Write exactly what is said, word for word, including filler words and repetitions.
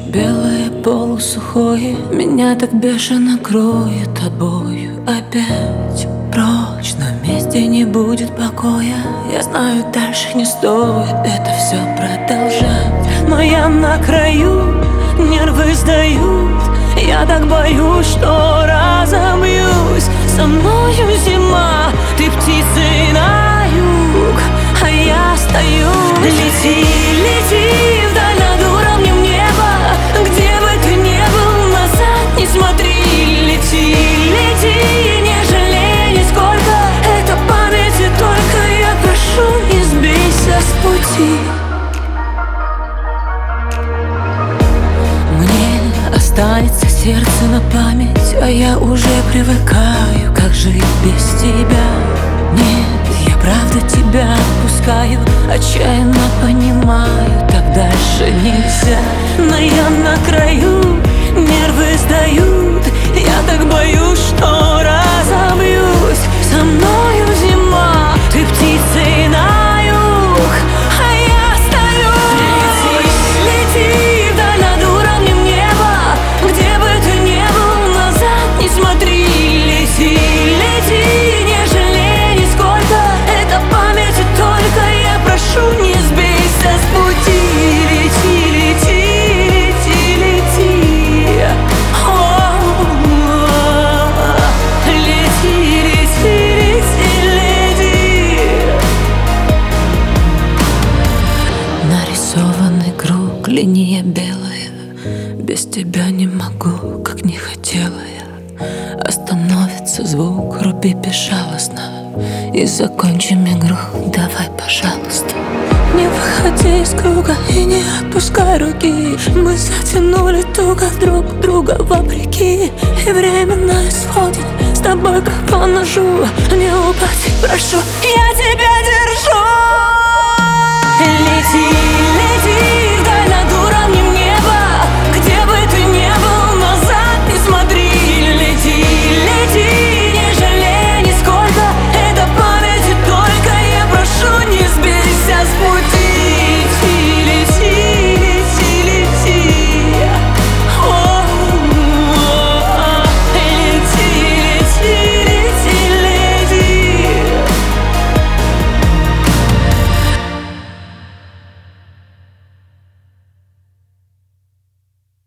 белое, полусухое, меня так бешено кроет тобою опять. Прочь, но вместе не будет покоя. Я знаю, дальше не стоит это все продолжать, но я на краю, нервы сдают. Я так боюсь, что разобьюсь. Со мною зима, ты птицей на юг, а я стою. Лети, лети вдаль над уровнем неба, где бы ты ни был, назад не смотри. Лети, лети, не жалей нисколько, это памяти только. Я прошу, не сбейся с пути. Мне останется сердце на память, а я уже привыкаю, как жить без тебя. Нет, я правда тебя отпускаю, отчаянно понимаю, так дальше нельзя. Но я на краю, нервы сдают. Я так боюсь, что разобьюсь. Со мною зима, ты птицей на юг, а я стою. Лети, лети вдаль над уровнем неба, где бы ты ни был, назад не смотри. Лети, лети, не жалей нисколько, это памяти только. Я прошу, не сбейся с пути. Лети, лети, лети, лети. О, лети, лети, лети, лети. Нарисованный круг, линия белая. Без тебя не могу, как не хотела я. Остановится звук, руби безжалостно, и закончим игру, давай, пожалуйста. Не выходи из круга и не отпускай руки. Мы затянули туго друг друга вопреки, и время на исходе, с тобой как по ножу. Не упади, прошу, я тебя держу.